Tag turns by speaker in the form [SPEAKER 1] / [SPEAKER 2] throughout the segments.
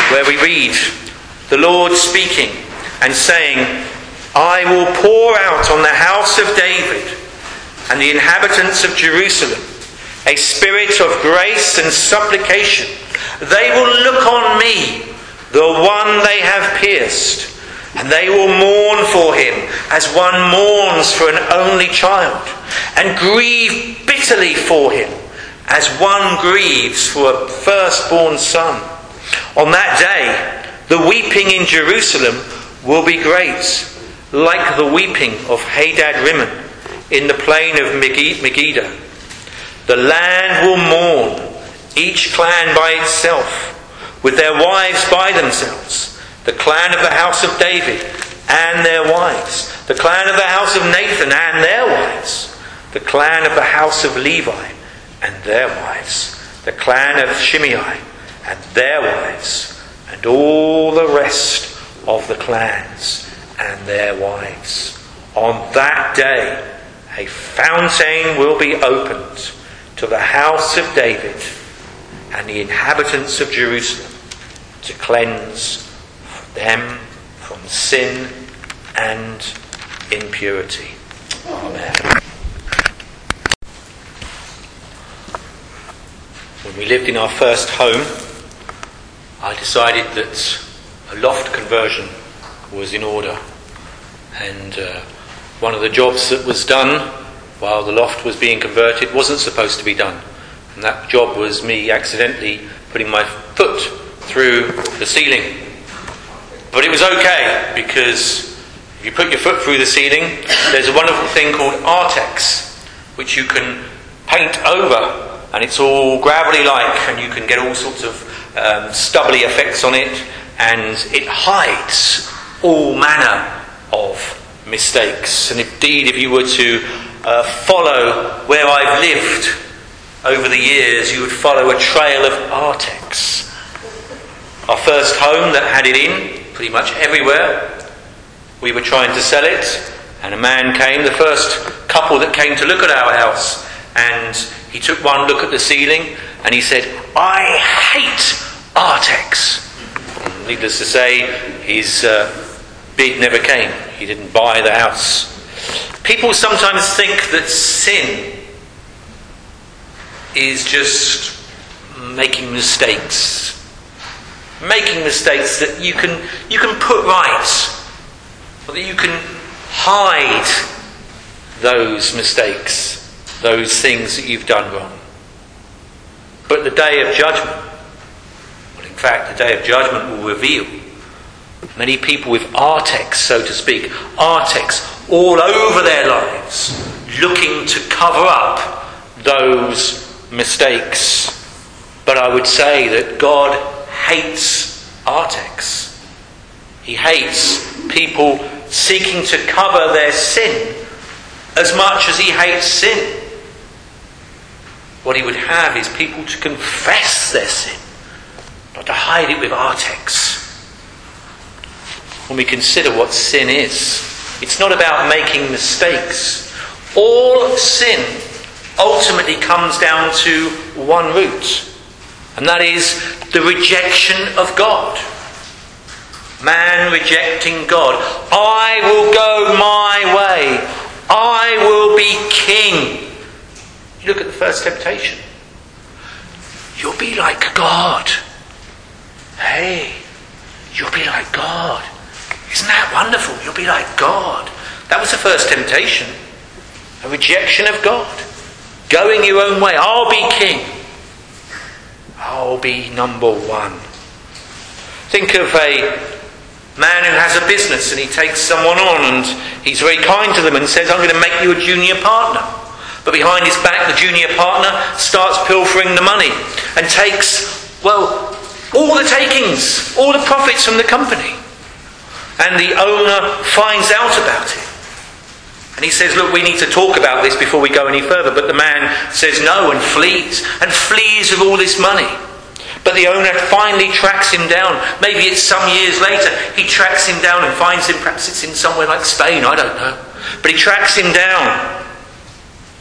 [SPEAKER 1] where we read the Lord speaking and saying, I will pour out on the house of David and the inhabitants of Jerusalem a spirit of grace and supplication. They will look on me, the one they have pierced, and they will mourn for him as one mourns for an only child, and grieve bitterly for him as one grieves for a firstborn son. On that day, the weeping in Jerusalem will be great, like the weeping of Hadad-rimmon in the plain of Megiddo. The land will mourn, each clan by itself, with their wives by themselves. The clan of the house of David and their wives. The clan of the house of Nathan and their wives. The clan of the house of Levi and their wives. The clan of Shimei and their wives. And all the rest of the clans and their wives. On that day, a fountain will be opened to the house of David and the inhabitants of Jerusalem to cleanse them from sin and impurity. Amen. When we lived in our first home, I decided that a loft conversion was in order, and one of the jobs that was done while the loft was being converted wasn't supposed to be done, and that job was me accidentally putting my foot through the ceiling. But it was okay, because if you put your foot through the ceiling, there's a wonderful thing called Artex, which you can paint over, and it's all gravelly-like, and you can get all sorts of stubbly effects on it, and it hides all manner of mistakes. And indeed, if you were to follow where I've lived over the years, you would follow a trail of Artex. Our first home that had it in, pretty much everywhere, we were trying to sell it, and a man came, the first couple that came to look at our house, and he took one look at the ceiling, and he said, I hate Artex. And needless to say, his bid never came. He didn't buy the house. People sometimes think that sin is just making mistakes. Making mistakes that you can put right, or that you can hide those mistakes, those things that you've done wrong. But the day of judgment, well, in fact, the day of judgment will reveal many people with Artex, so to speak, Artex all over their lives, looking to cover up those mistakes. But I would say that God hates Artex. He hates people seeking to cover their sin as much as he hates sin. What he would have is people to confess their sin, not to hide it with Artex. When we consider what sin is, it's not about making mistakes. All sin ultimately comes down to one root, and that is the rejection of God. Man rejecting God. I will go my way. I will be king. You look at the first temptation. You'll be like God. Hey, you'll be like God. Isn't that wonderful? You'll be like God. That was the first temptation. A rejection of God. Going your own way. I'll be king. I'll be number one. Think of a man who has a business and he takes someone on and he's very kind to them and says, I'm going to make you a junior partner. But behind his back, the junior partner starts pilfering the money and takes, well, all the takings, all the profits from the company. And the owner finds out about it. And he says, look, we need to talk about this before we go any further. But the man says no and flees with all this money. But the owner finally tracks him down. Maybe it's some years later. He tracks him down and finds him. Perhaps it's in somewhere like Spain, I don't know. But he tracks him down.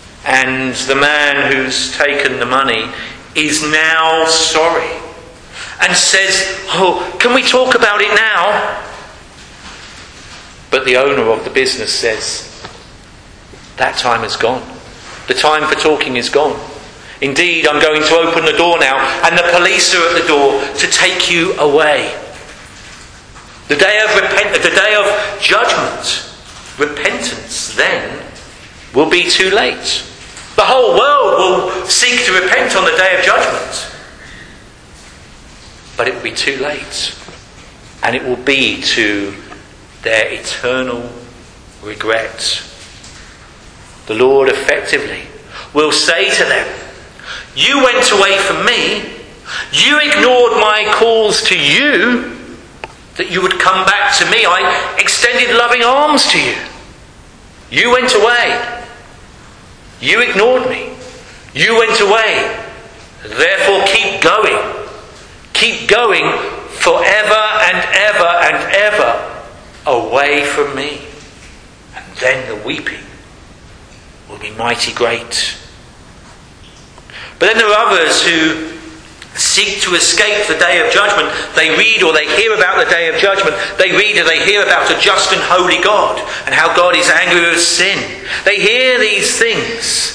[SPEAKER 1] And the man who's taken the money is now sorry. and says, "Oh, can we talk about it now?" But the owner of the business says, "That time is gone. The time for talking is gone. Indeed, I'm going to open the door now, and the police are at the door to take you away." The day of judgment, repentance then will be too late. The whole world will seek to repent on the day of judgment. But it will be too late. And it will be to their eternal regret. The Lord effectively will say to them, "You went away from me. You ignored my calls to you, that you would come back to me. I extended loving arms to you. You went away. You ignored me. You went away. Therefore keep going. Keep going forever and ever and ever away from me. And then the weeping will be mighty great." But then there are others who seek to escape the day of judgment. They read or they hear about the day of judgment. They read or they hear about a just and holy God and how God is angry with sin. They hear these things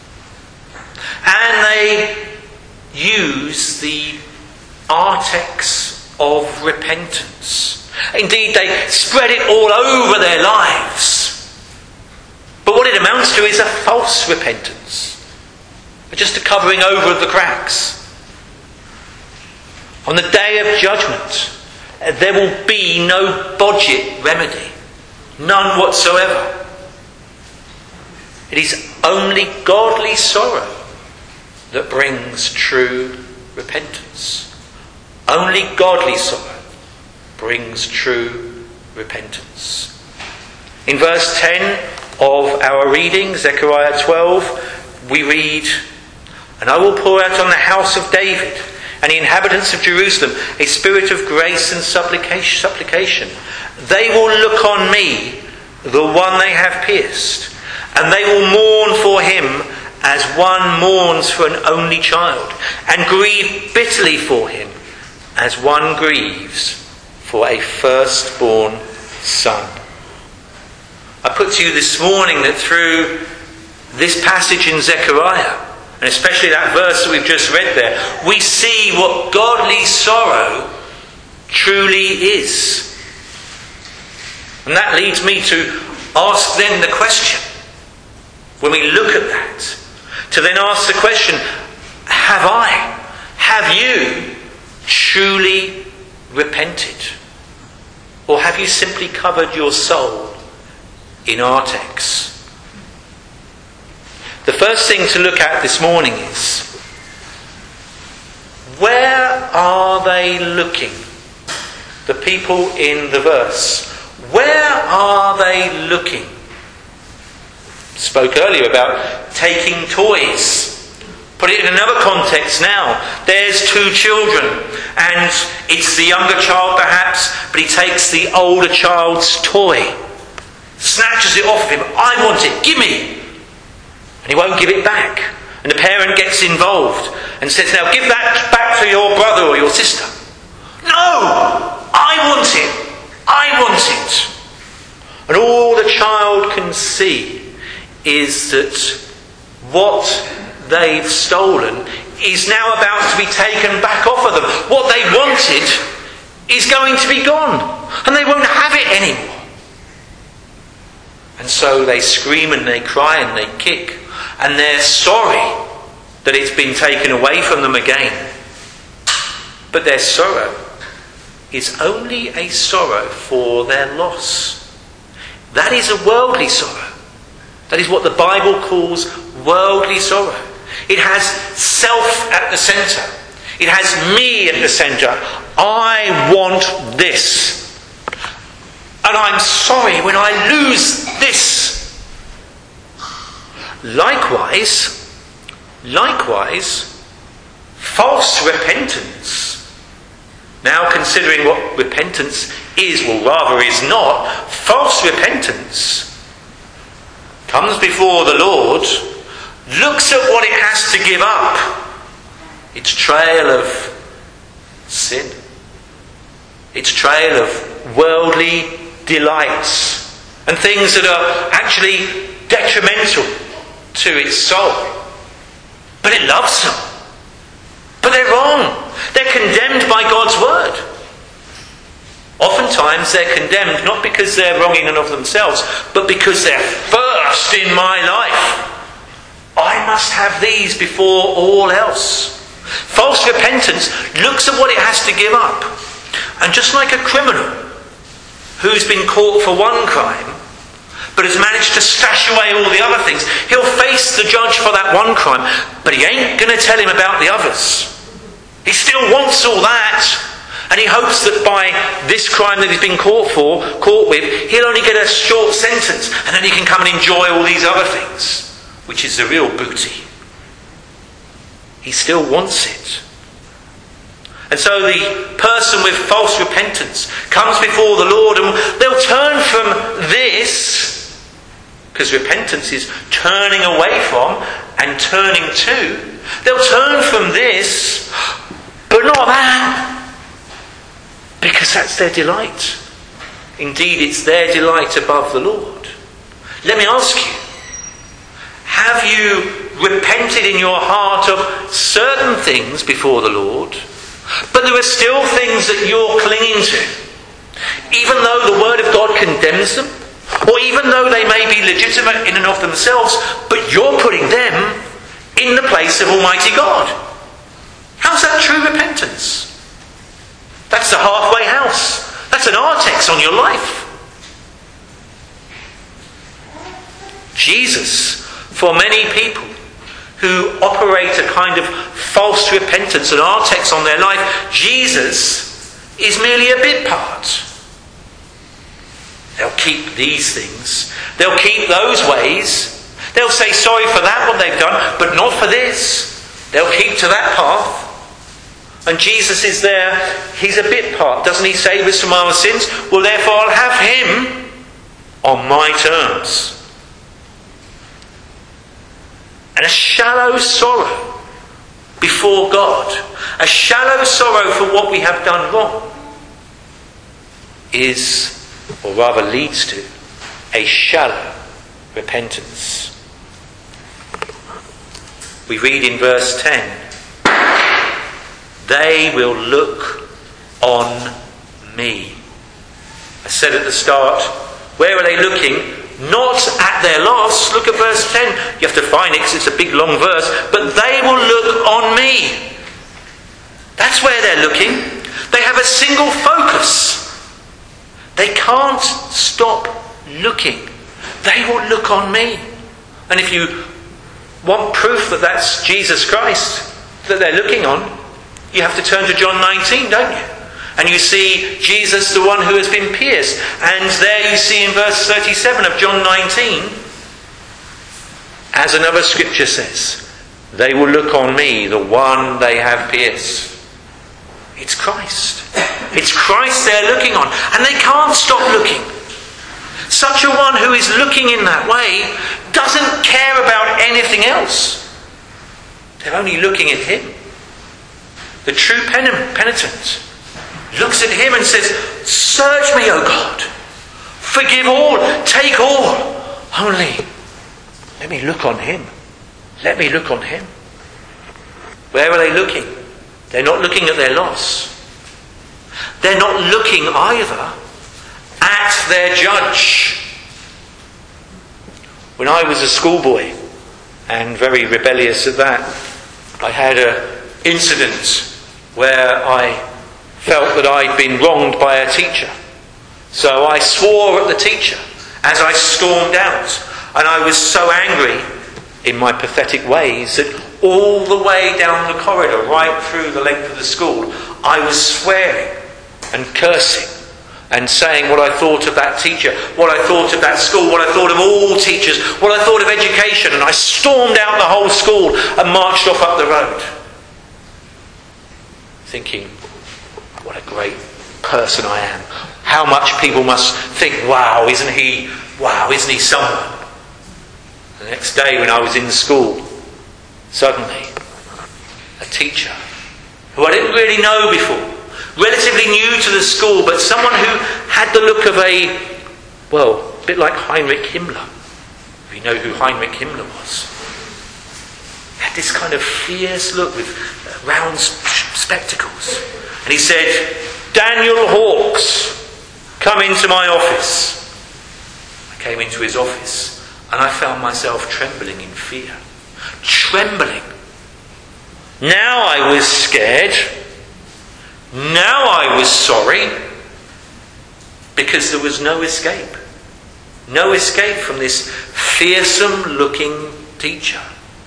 [SPEAKER 1] and they use the artex of repentance. Indeed, they spread it all over their lives. But what it amounts to is a false repentance, just a covering over of the cracks. On the day of judgment, there will be no budget remedy, none whatsoever. It is only godly sorrow that brings true repentance. Only godly sorrow brings true repentance. In verse 10 of our reading, Zechariah 12, we read, "And I will pour out on the house of David and the inhabitants of Jerusalem a spirit of grace and supplication. They will look on me, the one they have pierced, and they will mourn for him as one mourns for an only child, and grieve bitterly for him as one grieves for a firstborn son." I put to you this morning that through this passage in Zechariah, and especially that verse that we've just read there, we see what godly sorrow truly is. And that leads me to ask then the question, when we look at that, to then ask the question, have you truly repented? Or have you simply covered your soul in artex? The first thing to look at this morning is, where are they looking? The people in the verse. Where are they looking? Spoke earlier about taking toys. Put it in another context now. There's two children, and it's the younger child perhaps, but he takes the older child's toy, snatches it off of him. "I want it, give me." And he won't give it back. And the parent gets involved and says, "Now give that back to your brother or your sister." "No! I want it! I want it!" And all the child can see is that what they've stolen is now about to be taken back off of them. What they wanted is going to be gone, and they won't have it anymore. And so they scream and they cry and they kick, and they're sorry that it's been taken away from them again. But their sorrow is only a sorrow for their loss. That is a worldly sorrow. That is what the Bible calls worldly sorrow. It has self at the centre. It has me at the centre. I want this. And I'm sorry when I lose this. Likewise, false repentance. Now considering what repentance is, or rather is not, false repentance comes before the Lord, looks at what it has to give up, its trail of Sin. Its trail of worldly delights and things that are actually detrimental to its soul. But it loves them. But they're wrong. They're condemned by God's word. Oftentimes they're condemned not because they're wrong in and of themselves, but because they're first in my life. I must have these before all else. False repentance looks at what it has to give up. And just like a criminal who's been caught for one crime, but has managed to stash away all the other things, he'll face the judge for that one crime, but he ain't going to tell him about the others. He still wants all that, and he hopes that by this crime that he's been caught with, he'll only get a short sentence, and then he can come and enjoy all these other things, which is the real booty. He still wants it. And so the person with false repentance comes before the Lord, and they'll turn from this, because repentance is turning away from and turning to. They'll turn from this, but not that, because that's their delight. Indeed, it's their delight above the Lord. Let me ask you, have you repented in your heart of certain things before the Lord, but there are still things that you're clinging to, even though the Word of God condemns them, or even though they may be legitimate in and of themselves, but you're putting them in the place of Almighty God? How's that true repentance? That's the halfway house. That's an artex on your life. Jesus, for many people who operate a kind of false repentance, an artex on their life, Jesus is merely a bit part. They'll keep these things. They'll keep those ways. They'll say sorry for that, what they've done, but not for this. They'll keep to that path. And Jesus is there. He's a bit part. Doesn't he save us from our sins? Well, therefore I'll have him on my terms. And a shallow sorrow before God, a shallow sorrow for what we have done wrong, is, or rather leads to, a shallow repentance. We read in verse 10, they will look on me. I said at the start, where are they looking? Not at their loss. Look at verse 10. You have to find it because it's a big long verse. But they will look on me. That's where they're looking. They have a single focus. They can't stop looking. They will look on me. And if you want proof that that's Jesus Christ that they're looking on, you have to turn to John 19, don't you? And you see Jesus, the one who has been pierced. And there you see in verse 37 of John 19, as another scripture says, they will look on me, the one they have pierced. It's Christ. It's Christ they're looking on. And they can't stop looking. Such a one who is looking in that way doesn't care about anything else. They're only looking at him. The true penitent looks at him and says, search me, O God. Forgive all. Take all. Only let me look on him. Let me look on him. Where are they looking? They're not looking at their loss. They're not looking either at their judge. When I was a schoolboy, and very rebellious at that, I had an incident where I felt that I'd been wronged by a teacher. So I swore at the teacher as I stormed out. And I was so angry in my pathetic ways that all the way down the corridor, right through the length of the school, I was swearing and cursing and saying what I thought of that teacher, what I thought of that school, what I thought of all teachers, what I thought of education. And I stormed out the whole school and marched off up the road, thinking, what a great person I am. How much people must think, wow, isn't he someone? The next day when I was in school, suddenly a teacher who I didn't really know before relatively new to the school, but someone who had the look of a bit like Heinrich Himmler. If you know who Heinrich Himmler was. Had this kind of fierce look with round spectacles. And he said, "Daniel Hawkes, come into my office." I came into his office and I found myself trembling in fear. Trembling. Now I was scared. Now I was sorry. Because there was no escape. No escape from this fearsome looking teacher.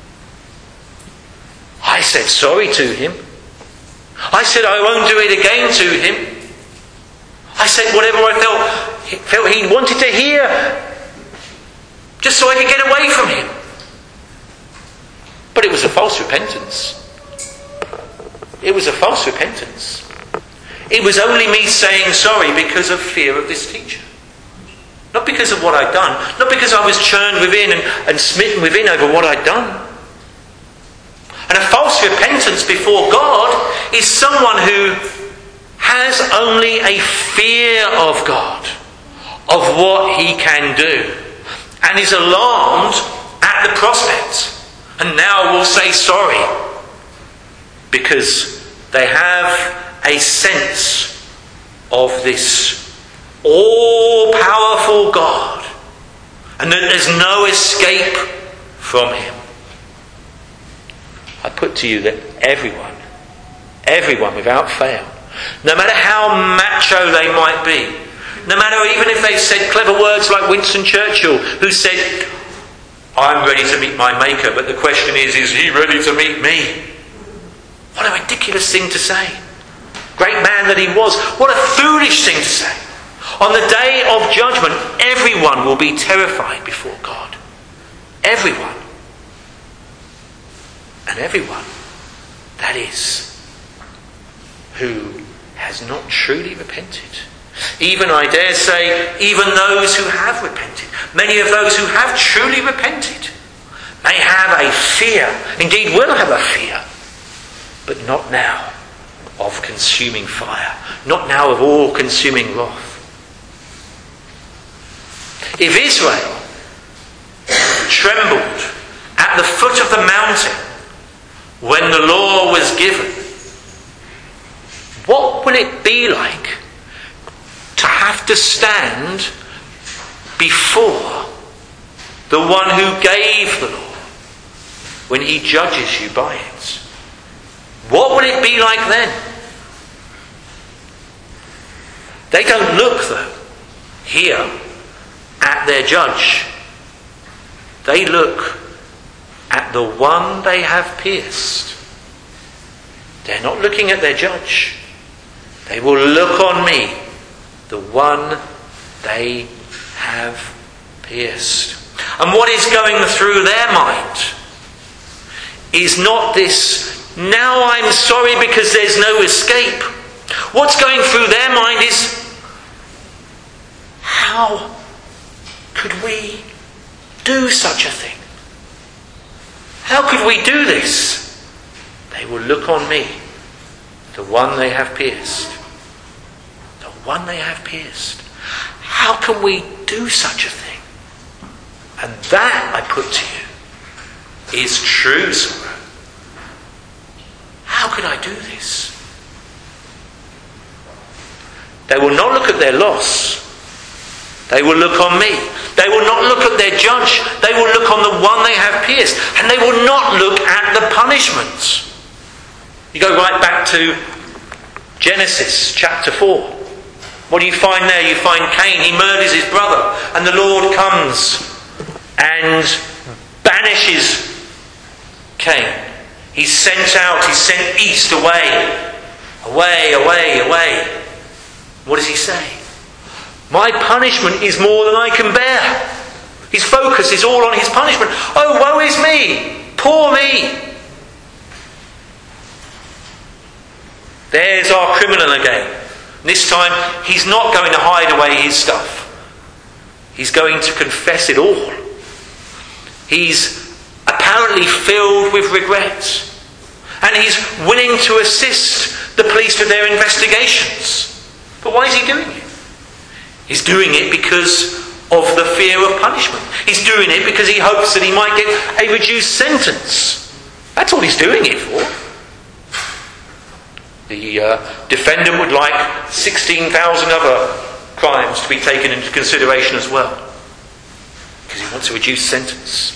[SPEAKER 1] I said sorry to him. I said I won't do it again to him. I said whatever I felt he wanted to hear, just so I could get away from him. But it was a false repentance. It was a false repentance. It was only me saying sorry because of fear of this teacher. Not because of what I'd done. Not because I was churned within and smitten within over what I'd done. And a false repentance before God is someone who has only a fear of God, of what he can do, and is alarmed at the prospect. And now will say sorry because they have a sense of this all-powerful God and that there's no escape from him. I put to you that everyone without fail, no matter how macho they might be, no matter even if they've said clever words like Winston Churchill, who said, "I'm ready to meet my Maker, but the question is he ready to meet me?" What a ridiculous thing to say. Great man that he was, what a foolish thing to say. On the day of judgment, everyone will be terrified before God. Everyone. And everyone, that is, who has not truly repented. Even, I dare say, even those who have repented. Many of those who have truly repented may have a fear, indeed will have a fear, but not now of consuming fire, not now of all-consuming wrath. If Israel trembled at the foot of the mountain when the law was given, what will it be like to have to stand before the one who gave the law when he judges you by it? What will it be like then? They don't look, though, here at their judge. They look at the one they have pierced. They're not looking at their judge. They will look on me, the one they have pierced. And what is going through their mind is not this, now I'm sorry because there's no escape. What's going through their mind is, how could we do such a thing? How could we do this? They will look on me, the one they have pierced. The one they have pierced. How can we do such a thing? And that, I put to you, is true sorrow. How could I do this? They will not look at their loss. They will look on me. They will not look at their judge. They will look on the one they have pierced. And they will not look at the punishments. You go right back to Genesis chapter 4. What do you find there? You find Cain. He murders his brother. And the Lord comes and banishes Cain. He's sent out. He's sent east away. Away, away, away. What does he say? My punishment is more than I can bear. His focus is all on his punishment. Oh, woe is me! Poor me! There's our criminal again. This time, he's not going to hide away his stuff. He's going to confess it all. He's apparently filled with regret. And he's willing to assist the police with their investigations. But why is he doing it? He's doing it because of the fear of punishment. He's doing it because he hopes that he might get a reduced sentence. That's all he's doing it for. The defendant would like 16,000 other crimes to be taken into consideration as well, because he wants a reduced sentence.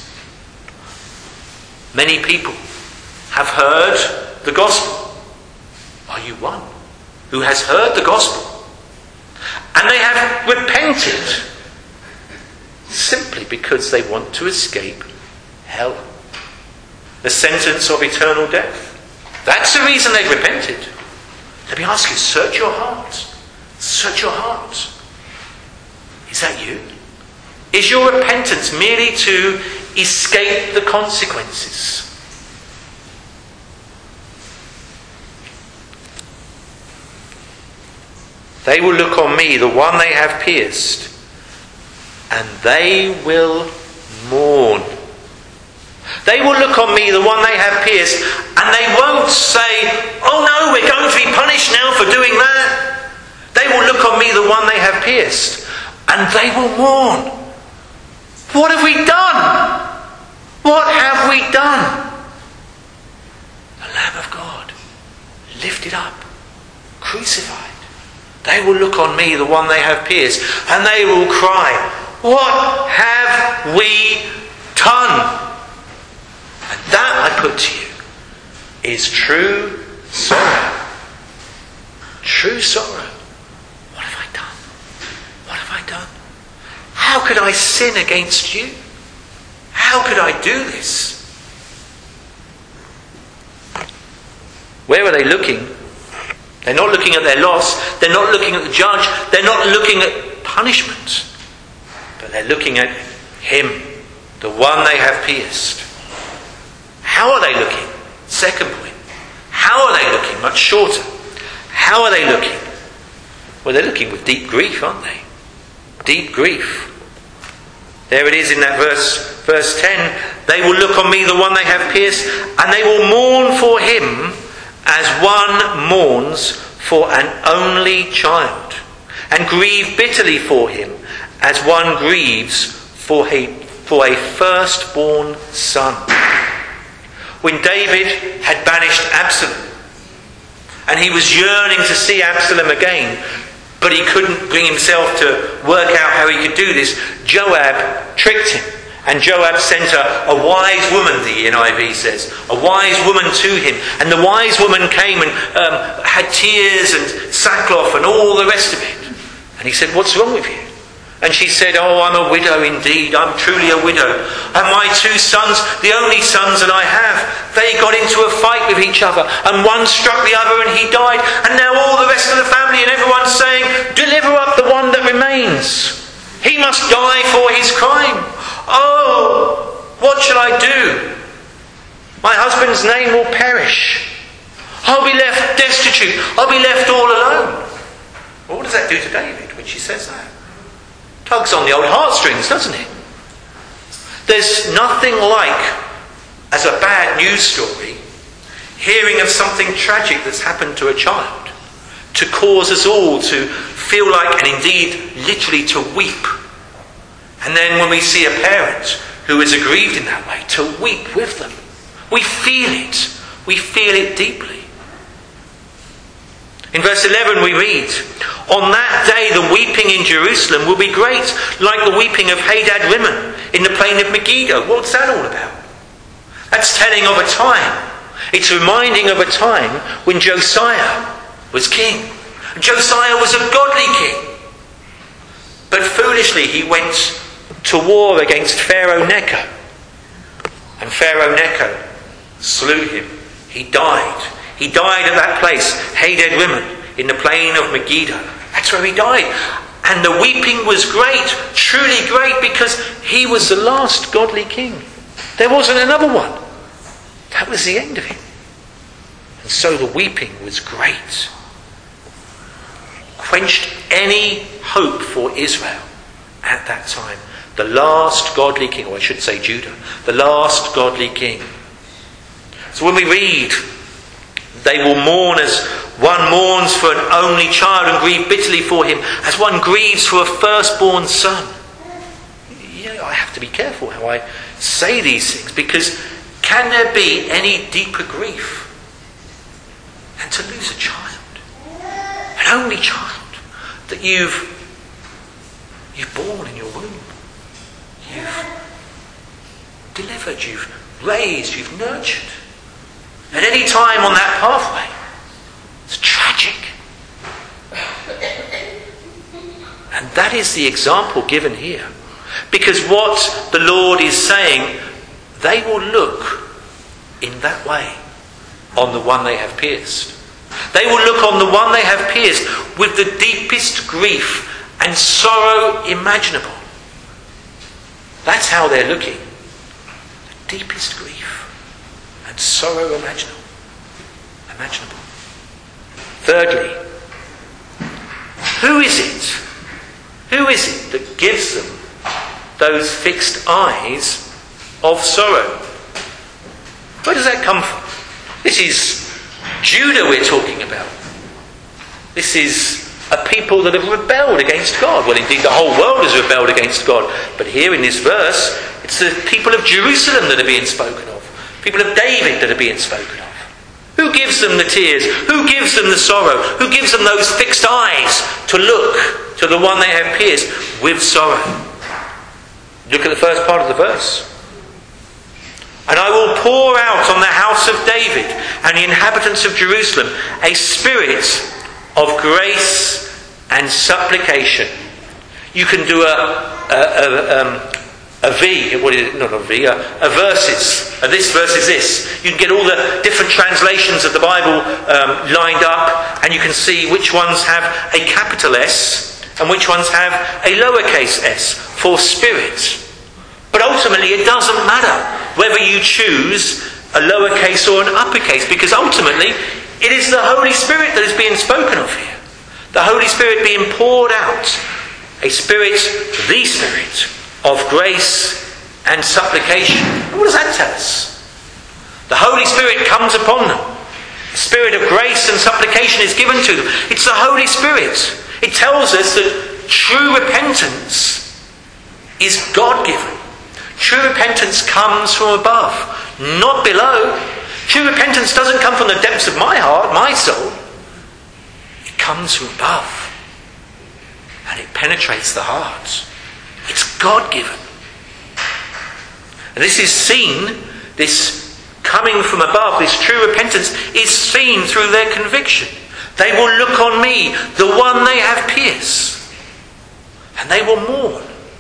[SPEAKER 1] Many people have heard the gospel. Are you one who has heard the gospel? And they have repented simply because they want to escape hell, the sentence of eternal death. That's the reason they've repented. Let me ask you, search your heart. Search your heart. Is that you? Is your repentance merely to escape the consequences? They will look on me, the one they have pierced, and they will mourn. They will look on me, the one they have pierced, and they won't say, oh no, we're going to be punished now for doing that. They will look on me, the one they have pierced, and they will mourn. What have we done? What have we done? The Lamb of God, lifted up, crucified. They will look on me, the one they have pierced, and they will cry, what have we done? And that, I put to you, is true sorrow. True sorrow. What have I done? What have I done? How could I sin against you? How could I do this? Where are they looking? They're not looking at their loss. They're not looking at the judge. They're not looking at punishment. But they're looking at him, the one they have pierced. How are they looking? Second point. How are they looking? Much shorter. How are they looking? Well, they're looking with deep grief, aren't they? Deep grief. There it is in that verse 10. They will look on me, the one they have pierced, and they will mourn for him as one mourns for an only child, and grieve bitterly for him as one grieves for a firstborn son. When David had banished Absalom, and he was yearning to see Absalom again, but he couldn't bring himself to work out how he could do this, Joab tricked him. And Joab sent a wise woman, the NIV says, a wise woman to him. And the wise woman came and had tears and sackcloth and all the rest of it. And he said, what's wrong with you? And she said, oh, I'm a widow indeed. I'm truly a widow. And my two sons, the only sons that I have, they got into a fight with each other. And one struck the other and he died. And now all the rest of the family and everyone's saying, deliver up the one that remains. He must die for his crime. Oh, what shall I do? My husband's name will perish. I'll be left destitute. I'll be left all alone. Well, what does that do to David when she says that? Tugs on the old heartstrings, doesn't it? There's nothing like, as a bad news story, hearing of something tragic that's happened to a child, to cause us all to feel like, and indeed literally to weep. And then when we see a parent who is aggrieved in that way, to weep with them. We feel it. We feel it deeply. In verse 11 we read, on that day the weeping in Jerusalem will be great, like the weeping of Hadad Rimmon in the plain of Megiddo. What's that all about? That's telling of a time. It's reminding of a time when Josiah was king. Josiah was a godly king. But foolishly he went to war against Pharaoh Necho. And Pharaoh Necho slew him. He died. He died at that place, Hadad Rimmon, in the plain of Megiddo. That's where he died. And the weeping was great, truly great, because he was the last godly king. There wasn't another one. That was the end of him. And so the weeping was great. Quenched any hope for Israel at that time. The last godly king, or I should say Judah, the last godly king. So when we read, they will mourn as one mourns for an only child and grieves bitterly for him, as one grieves for a firstborn son. I have to be careful how I say these things, because can there be any deeper grief than to lose a child? An only child that you've born in your womb. You've delivered, you've raised, you've nurtured. At any time on that pathway, it's tragic. And that is the example given here. Because what the Lord is saying, they will look in that way on the one they have pierced. They will look on the one they have pierced with the deepest grief and sorrow imaginable. That's how they're looking. The deepest grief and sorrow imaginable. Thirdly, who is it? Who is it that gives them those fixed eyes of sorrow? Where does that come from? This is Judah we're talking about. This is a people that have rebelled against God. Well, indeed, the whole world has rebelled against God. But here in this verse, it's the people of Jerusalem that are being spoken of. People of David that are being spoken of. Who gives them the tears? Who gives them the sorrow? Who gives them those fixed eyes to look to the one they have pierced with sorrow? Look at the first part of the verse. And I will pour out on the house of David and the inhabitants of Jerusalem a spirit of grace and supplication. You can do verses. This verse is this. You can get all the different translations of the Bible lined up, and you can see which ones have a capital S and which ones have a lowercase s for spirit. But ultimately it doesn't matter whether you choose a lowercase or an uppercase, because ultimately it is the Holy Spirit that is being spoken of here. The Holy Spirit being poured out. A spirit, the spirit of grace and supplication. And what does that tell us? The Holy Spirit comes upon them. The spirit of grace and supplication is given to them. It's the Holy Spirit. It tells us that true repentance is God-given. True repentance comes from above, not below. True repentance doesn't come from the depths of my heart, my soul. It comes from above. And it penetrates the heart. It's God-given. And this is seen, this coming from above, this true repentance is seen through their conviction. They will look on me, the one they have pierced, and they will mourn.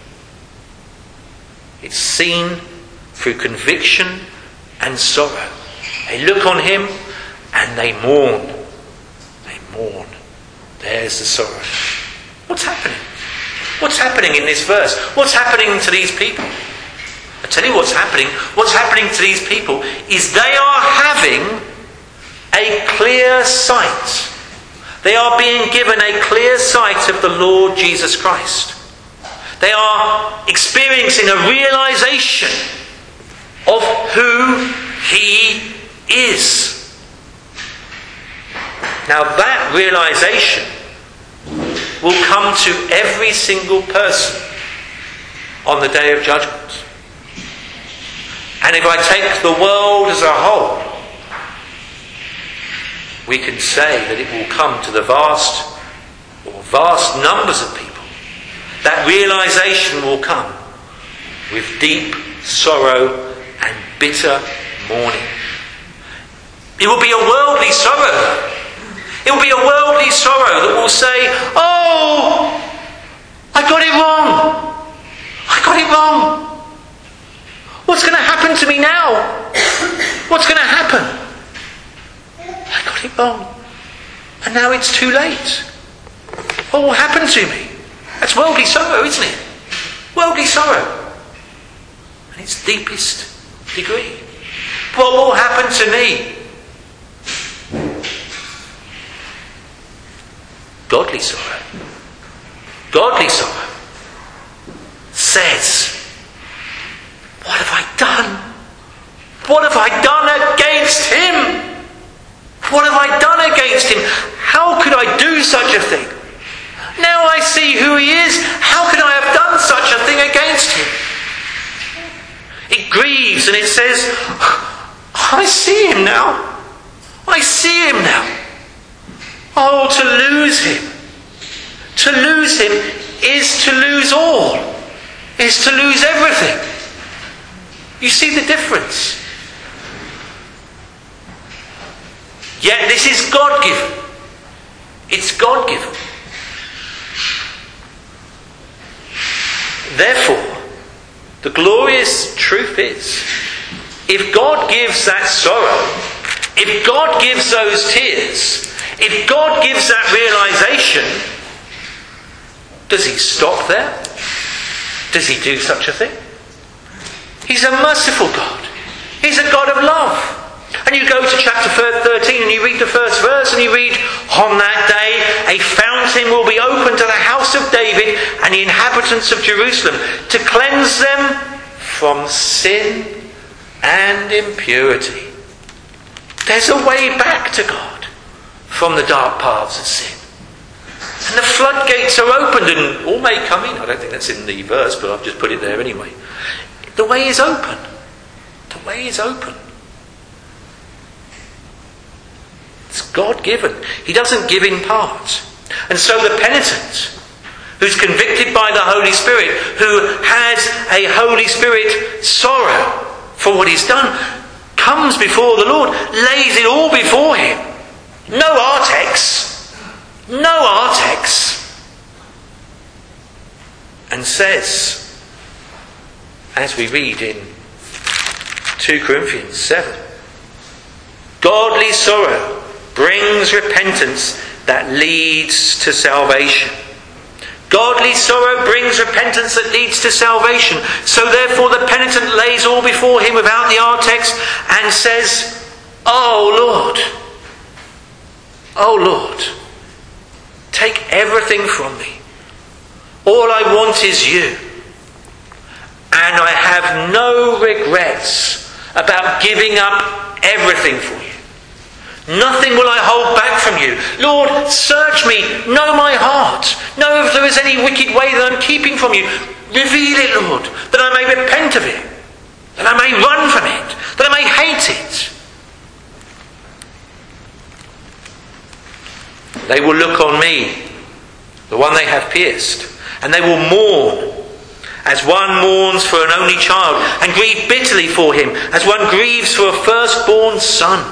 [SPEAKER 1] It's seen through conviction and sorrow. They look on him and they mourn. They mourn. There's the sorrow. What's happening? What's happening in this verse? What's happening to these people? I tell you what's happening. What's happening to these people is they are having a clear sight. They are being given a clear sight of the Lord Jesus Christ. They are experiencing a realization of who he is. Now that realization will come to every single person on the day of judgment. And if I take the world as a whole, we can say that it will come to the vast numbers of people. That realization will come with deep sorrow and bitter mourning. It will be a worldly sorrow. It will be a worldly sorrow that will say, "Oh, I got it wrong. I got it wrong. What's going to happen to me now? What's going to happen? I got it wrong. And now it's too late. What will happen to me?" That's worldly sorrow, isn't it? Worldly sorrow. In its deepest degree. What will happen to me? Godly sorrow. Godly sorrow says, "What have I done? What have I done against him? What have I done against him? How could I do such a thing? Now I see who he is. How could I have done such a thing against him? It grieves and it says, I see him now. I see him now. Oh, to lose him. To lose him is to lose all. Is to lose everything. You see the difference? Yet this is God-given. It's God-given. Therefore, the glorious truth is, if God gives that sorrow, if God gives those tears, if God gives that realization, does he stop there? Does he do such a thing? He's a merciful God. He's a God of love. And you go to chapter 13 and you read the first verse and you read, on that day a fountain will be opened to the house of David and the inhabitants of Jerusalem to cleanse them from sin and impurity. There's a way back to God from the dark paths of sin. And the floodgates are opened and all may come in. I don't think that's in the verse, but I've just put it there anyway. The way is open. The way is open. It's God-given. He doesn't give in part. And so the penitent, who's convicted by the Holy Spirit, who has a Holy Spirit sorrow for what he's done, comes before the Lord, lays it all before him. No artex. No artex. And says, as we read in 2 Corinthians 7, godly sorrow brings repentance that leads to salvation. Godly sorrow brings repentance that leads to salvation. So therefore the penitent lays all before him without the artex and says, Oh Lord, take everything from me. All I want is you. And I have no regrets about giving up everything for you. Nothing will I hold back from you. Lord, search me. Know my heart. Know if there is any wicked way that I'm keeping from you. Reveal it, Lord, that I may repent of it. That I may run from it. That I may hate it. They will look on me, the one they have pierced, and they will mourn as one mourns for an only child, and grieve bitterly for him, as one grieves for a firstborn son.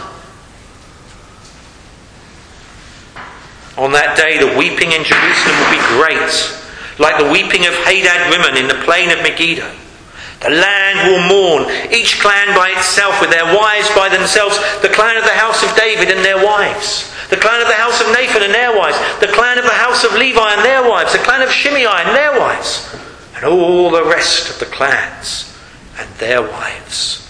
[SPEAKER 1] On that day the weeping in Jerusalem will be great, like the weeping of Hadad Rimmon in the plain of Megiddo. The land will mourn, each clan by itself, with their wives by themselves, the clan of the house of David and their wives, the clan of the house of Nathan and their wives, the clan of the house of Levi and their wives, the clan of Shimei and their wives, and all the rest of the clans and their wives.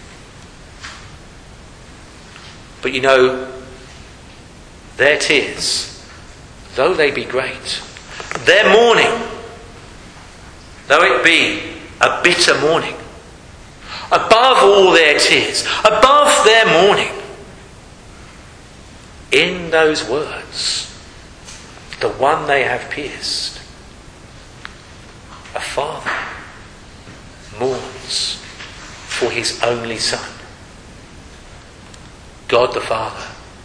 [SPEAKER 1] But you know, their tears, though they be great, their mourning, though it be a bitter mourning, above all their tears, above their mourning, in those words, the one they have pierced, a father mourns for his only son. God the Father,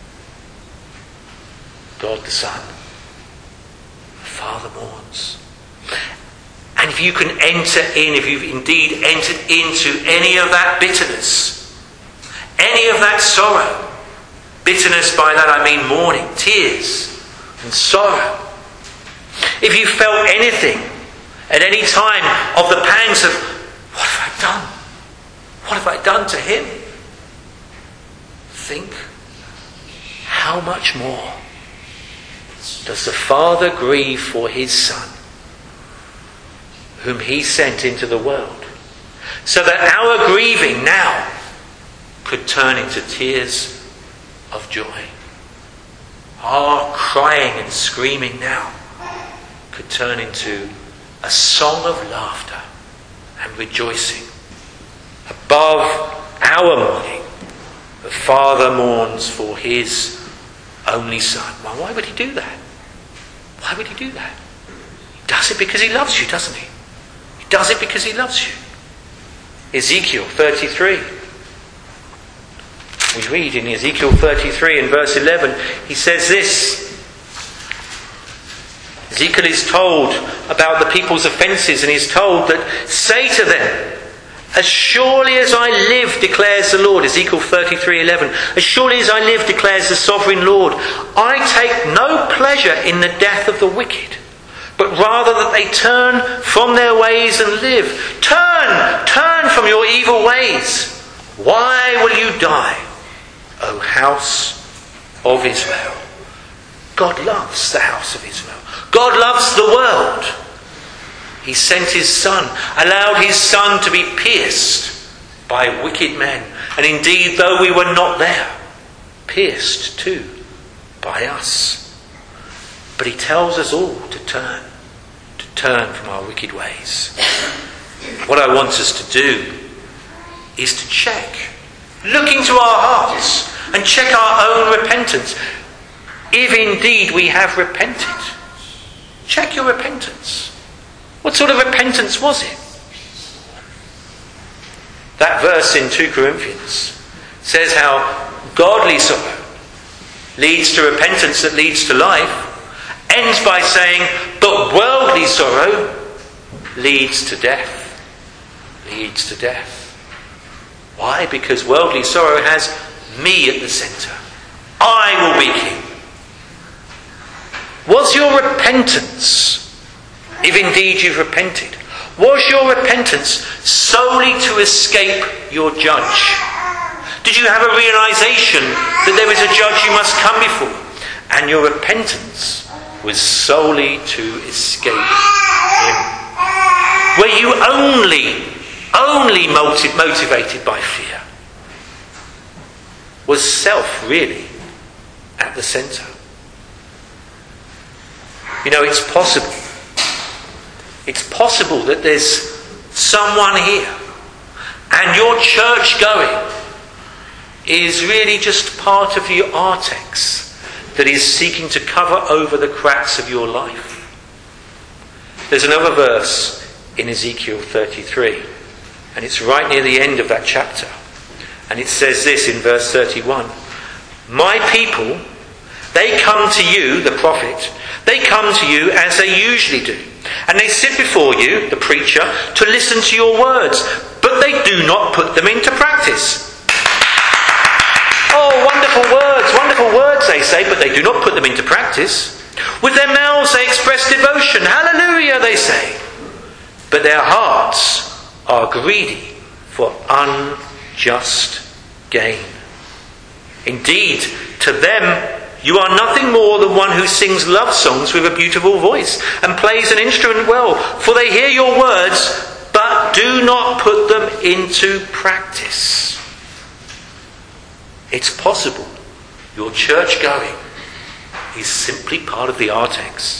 [SPEAKER 1] God the Son, the Father mourns. And if you can enter in, if you've indeed entered into any of that bitterness, any of that sorrow, bitterness by that I mean mourning, tears and sorrow, if you felt anything at any time of the pangs of, what have I done? What have I done to him? Think, how much more does the Father grieve for his Son, whom he sent into the world, so that our grieving now could turn into tears of joy. Our crying and screaming now could turn into a song of laughter and rejoicing above our mourning, The Father mourns for his only Son. Well, why would he do that? Why would he do that? He does it because he loves you, doesn't he? He does it because he loves you. Ezekiel 33. We read in Ezekiel 33 in verse 11, he says this. Ezekiel is told about the people's offences, and he's told that, say to them, as surely as I live, declares the Lord, Ezekiel 33:11, as surely as I live, declares the sovereign Lord, I take no pleasure in the death of the wicked, but rather that they turn from their ways and live. Turn from your evil ways. Why will you die, O house of Israel? God loves the house of Israel. God loves the world. He sent his Son, allowed his Son to be pierced by wicked men. And indeed, though we were not there, pierced too by us. But he tells us all to turn from our wicked ways. What I want us to do is to check, look into our hearts and check our own repentance. If indeed we have repented, check your repentance. What sort of repentance was it? That verse in 2 Corinthians says how godly sorrow leads to repentance that leads to life, ends by saying, but worldly sorrow leads to death. Leads to death. Why? Because worldly sorrow has me at the centre. I will be king. Was your repentance, if indeed you've repented, was your repentance solely to escape your judge? Did you have a realization that there is a judge you must come before? And your repentance was solely to escape him? Were you only motivated by fear? Was self really at the centre? You know, it's possible. It's possible that there's someone here and your church going is really just part of your artex that is seeking to cover over the cracks of your life. There's another verse in Ezekiel 33, and it's right near the end of that chapter. And it says this in verse 31. My people, they come to you, the prophet, they come to you as they usually do. And they sit before you, the preacher, to listen to your words. But they do not put them into practice. Oh, wonderful words, they say, but they do not put them into practice. With their mouths they express devotion. Hallelujah, they say. But their hearts are greedy for unjust gain. Indeed, to them you are nothing more than one who sings love songs with a beautiful voice and plays an instrument well, for they hear your words, but do not put them into practice. It's possible your church going is simply part of the artex.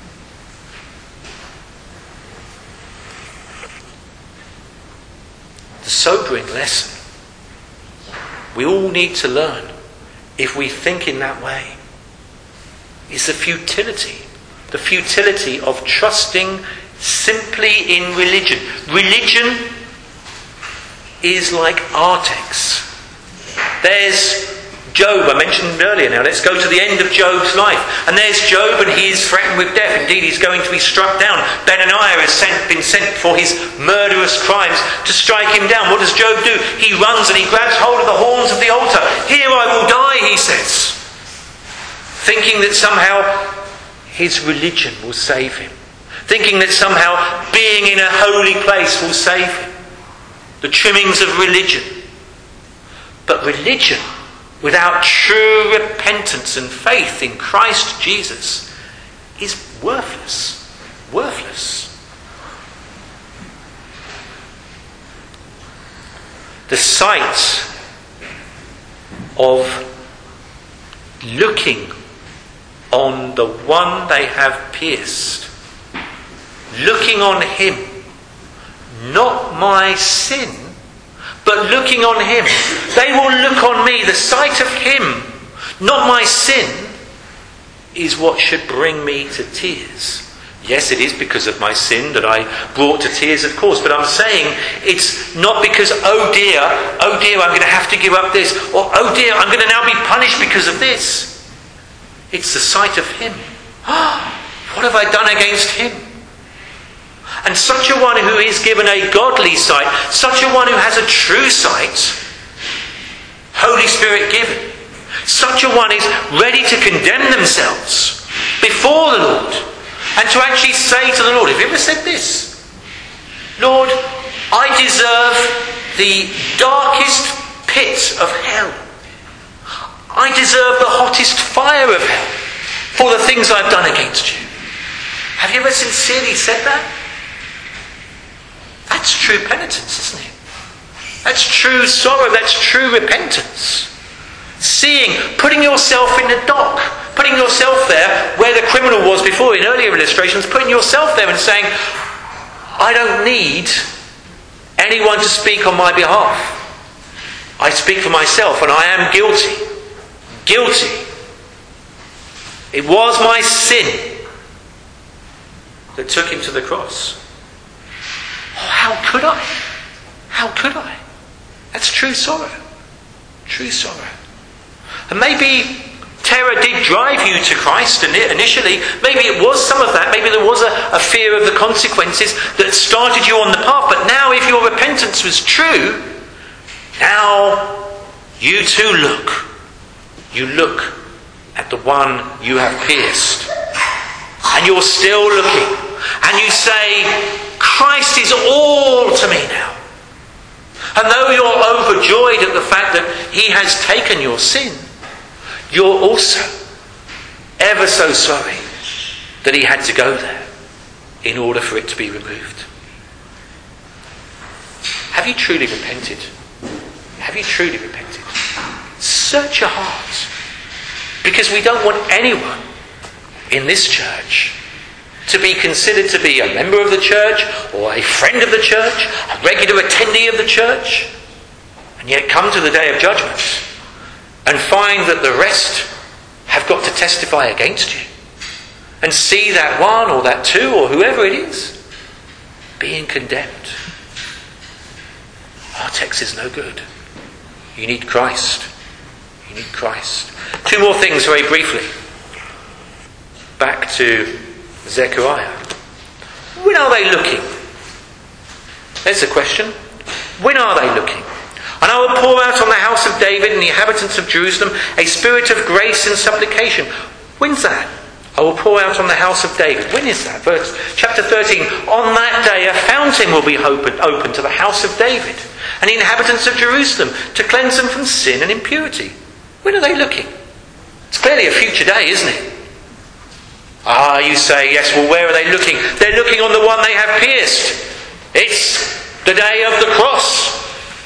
[SPEAKER 1] The sobering lesson we all need to learn, if we think in that way, is the futility of trusting simply in religion. Religion is like artex. There's Job, I mentioned earlier now. Let's go to the end of Job's life. And there's Job, and he is threatened with death. Indeed, he's going to be struck down. Benaniah has been sent for his murderous crimes to strike him down. What does Job do? He runs and he grabs hold of the horns of the altar. Here I will die, he says. Thinking that somehow his religion will save him. Thinking that somehow being in a holy place will save him. The trimmings of religion. But religion without true repentance and faith in Christ Jesus is worthless. Worthless. The sight of looking on the one they have pierced, looking on him, not my sin, but looking on him. They will look on me. The sight of him, not my sin, is what should bring me to tears. Yes, it is because of my sin that I brought to tears, of course, but I'm saying it's not because, oh dear, I'm going to have to give up this, or oh dear, I'm going to now be punished because of this. It's the sight of him. What have I done against him? And such a one who is given a godly sight, such a one who has a true sight, Holy Spirit given, such a one is ready to condemn themselves before the Lord and to actually say to the Lord, have you ever said this? Lord, I deserve the darkest pit of hell. I deserve the hottest fire of hell for the things I've done against you. Have you ever sincerely said that? That's true penitence, isn't it? That's true sorrow, that's true repentance. Seeing, putting yourself in the dock, putting yourself there where the criminal was before in earlier illustrations, putting yourself there and saying, I don't need anyone to speak on my behalf. I speak for myself and I am guilty. Guilty. It was my sin that took him to the cross. Oh, how could I? How could I? That's true sorrow. True sorrow. And maybe terror did drive you to Christ initially. Maybe it was some of that. Maybe there was a fear of the consequences that started you on the path. But now if your repentance was true, now you too look. You look at the one you have pierced. And you're still looking. And you say, Christ is all to me now. And though you're overjoyed at the fact that he has taken your sin, you're also ever so sorry that he had to go there in order for it to be removed. Have you truly repented? Have you truly repented? Search your heart. Because we don't want anyone in this church to be considered to be a member of the church or a friend of the church, a regular attendee of the church, and yet come to the day of judgment and find that the rest have got to testify against you and see that one or that two or whoever it is being condemned. Our text is no good. You need Christ. You need Christ. Two more things very briefly. Back to Zechariah. When are they looking? There's the question. When are they looking? And I will pour out on the house of David and the inhabitants of Jerusalem a spirit of grace and supplication. When's that? I will pour out on the house of David. When is that? Chapter 13. On that day a fountain will be opened to the house of David and the inhabitants of Jerusalem to cleanse them from sin and impurity. When are they looking? It's clearly a future day, isn't it? You say, yes, well, where are they looking? They're looking on the one they have pierced. It's the day of the cross.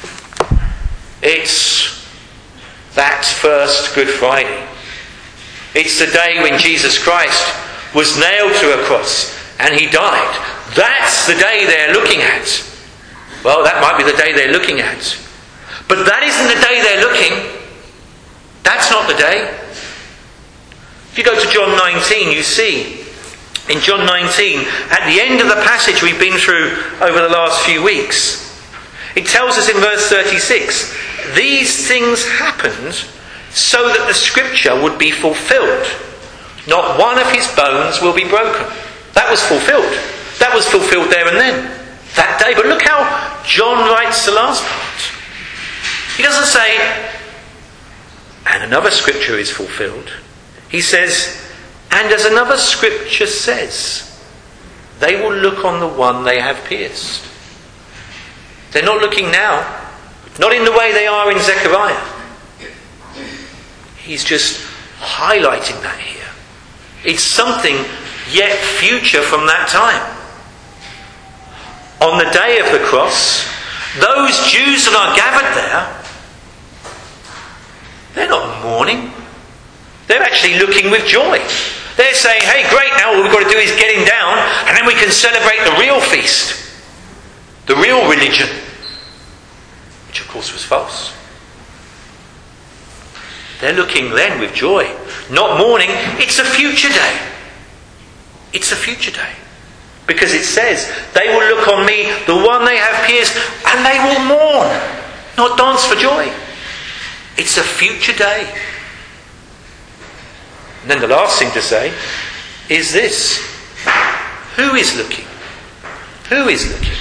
[SPEAKER 1] It's that first Good Friday. It's the day when Jesus Christ was nailed to a cross and he died. That's the day they're looking at. Well, that might be the day they're looking at. But that isn't the day they're looking. That's not the day. If you go to John 19, you see, in John 19, at the end of the passage we've been through over the last few weeks, it tells us in verse 36, these things happened so that the scripture would be fulfilled. Not one of his bones will be broken. That was fulfilled. That was fulfilled there and then, that day. But look how John writes the last part. He doesn't say, and another scripture is fulfilled. He says, and as another scripture says, they will look on the one they have pierced. They're not looking now, not in the way they are in Zechariah. He's just highlighting that here. It's something yet future from that time. On the day of the cross, those Jews that are gathered there, they're not mourning. They're actually looking with joy. They're saying, hey, great, now all we've got to do is get him down and then we can celebrate the real feast. The real religion. Which which of course was false. They're looking then with joy, not mourning. It's a future day. It's a future day. Because it says, they will look on me, the one they have pierced, and they will mourn, not dance for joy. It's a future day. And then the last thing to say is this. Who is looking? Who is looking?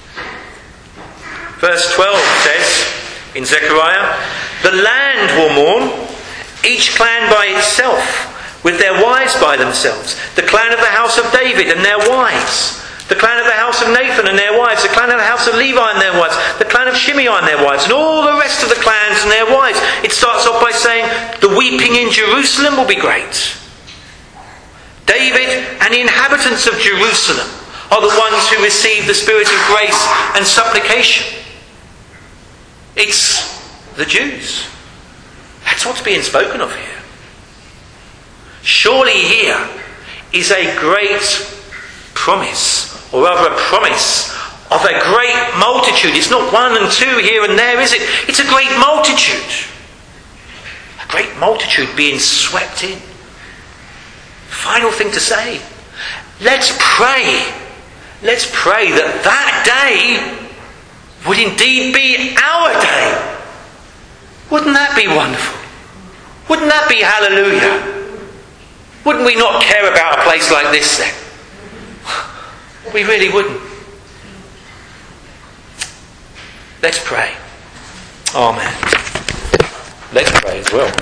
[SPEAKER 1] Verse 12 says in Zechariah, the land will mourn, each clan by itself, with their wives by themselves. The clan of the house of David and their wives. The clan of the house of Nathan and their wives. The clan of the house of Levi and their wives. The clan of Shimei and their wives. And all the rest of the clans and their wives. It starts off by saying, the weeping in Jerusalem will be great. David and the inhabitants of Jerusalem are the ones who receive the spirit of grace and supplication. It's the Jews. That's what's being spoken of here. Surely here is a great promise, or rather a promise of a great multitude. It's not one and two here and there, is it? It's a great multitude. A great multitude being swept in. Final thing to say. Let's pray. Let's pray that that day would indeed be our day. Wouldn't that be wonderful? Wouldn't that be hallelujah? Wouldn't we not care about a place like this then? We really wouldn't. Let's pray. Amen. Let's pray as well.